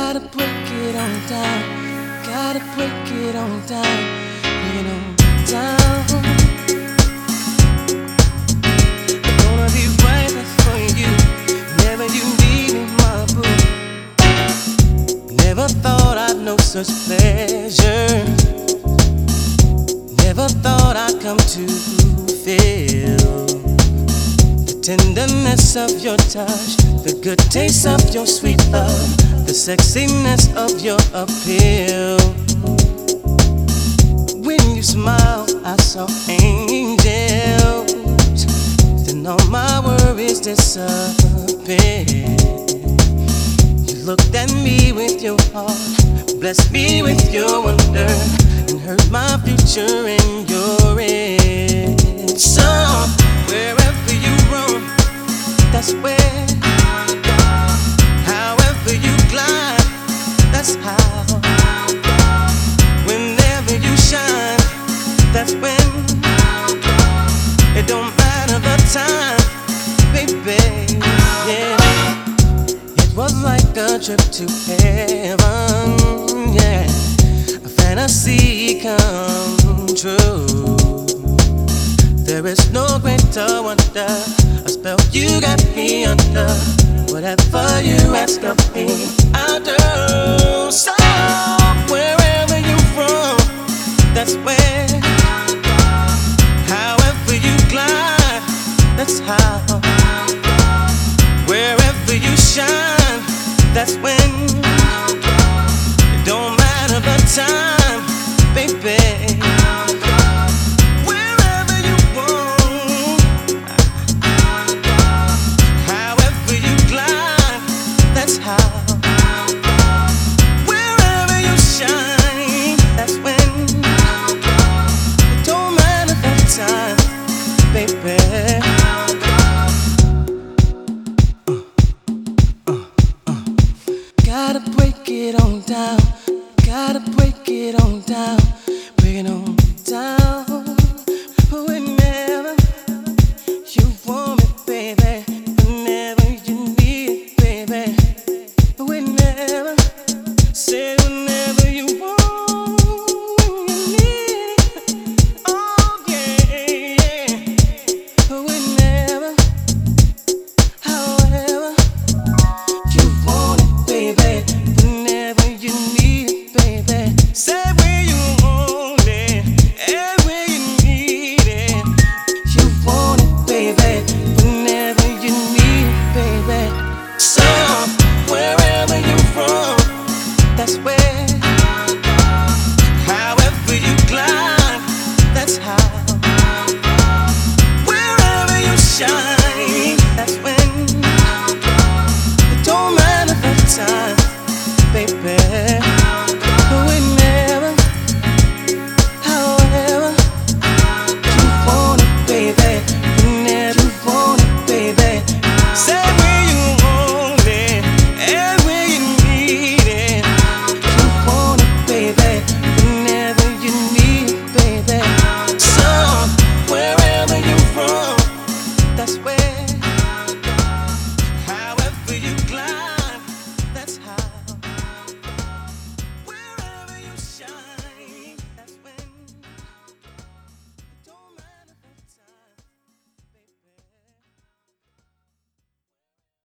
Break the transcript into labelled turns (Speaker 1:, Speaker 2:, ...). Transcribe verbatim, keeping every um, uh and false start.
Speaker 1: Gotta break it on down. Gotta break it on down. Break it on down. I'm gonna be right there for you whenever you need me, my boo. Never thought I'd know such pleasure. Never thought I'd come to feel the tenderness of your touch, the good taste of your sweet love, the sexiness of your appeal. When you smile, I saw angels. Then all my worries disappeared. You looked at me with your heart, blessed me with your wonder, and heard my future in your hands. So wherever you roam, that's where I'll go. However you glide, that's how I'll go. Whenever you shine, that's when I'll go. It don't matter the time, baby, yeah. It was like a trip to heaven, yeah. A fantasy come true. There is no greater wonder, a spell you got me under. Whatever you ask of me, I'll do. So wherever you're from, that's where I'll go. However you glide, that's how I'll go. Wherever you shine, that's when I'll go. It don't matter the time, baby.